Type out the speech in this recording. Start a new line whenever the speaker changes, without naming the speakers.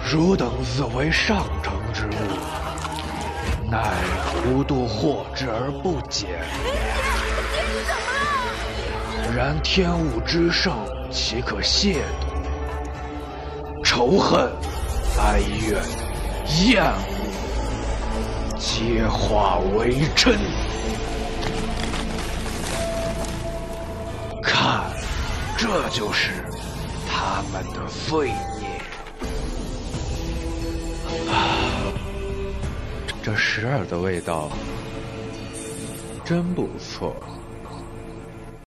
汝等自为上乘之物，奈无度获之而不减。然天物之盛，岂可亵渎？仇恨、哀怨、厌恶，皆化为尘。看，这就是他们的罪孽。
这石耳的味道真不错。